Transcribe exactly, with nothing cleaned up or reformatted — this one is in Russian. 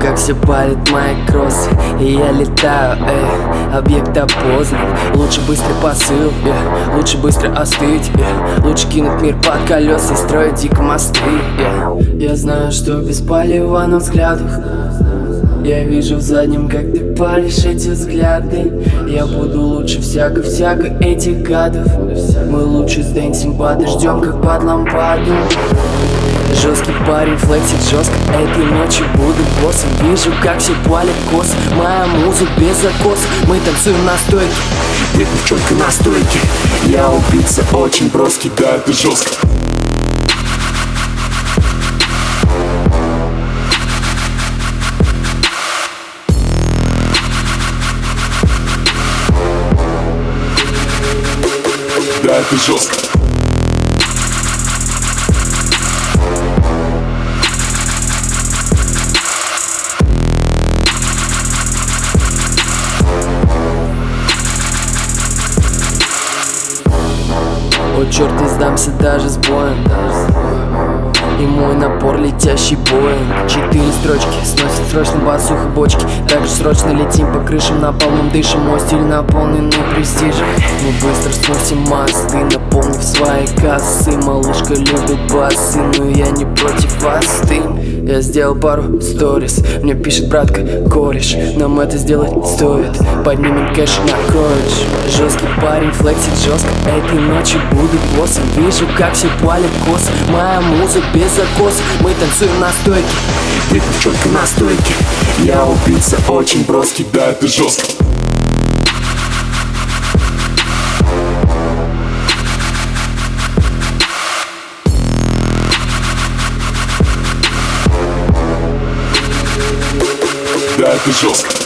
как все палит мои кроссы, и я летаю, эй, объект опознан. Лучше быстрый посыл, yeah. Лучше быстро остыть, yeah. Лучше кинуть мир под колеса и строить дико мосты, yeah. Я знаю, что без палева на взглядах. Я вижу в заднем, как ты палишь эти взгляды. Я буду лучше всяко-всяко этих гадов. Мы лучше сдэнсим, подождем, как под лампаду. Жесткий парень флексит жестко, этой ночью буду боссом. Вижу, как все палят косо, моя муза без закоса. Мы танцуем на стойке, ты девчонка на стойке. Я убийца очень броский, да, это жестко. Да, это жестко. О, черт, не сдамся даже с боем. И мой напор летящий боинг. Четыре строчки сносит срочно басуха бочки. Также срочно летим по крышам, напалмом дышим. Мой стиль наполненный престижем. Мы быстро сносим мосты, наполнив свои кассы. Малышка любит басы, но я не против вас, ты. Я сделал пару сторис, мне пишет братка, кореш. Нам это сделать стоит, поднимем кэш на кролледж. Жесткий парень флексит жестко, этой ночью буду боссом. Вижу, как все палят косо, моя муза без закоса. Мы танцуем на стойке, ты девчонка на стойке. Я убийца очень броский, да, это жестко. Да, это жестко.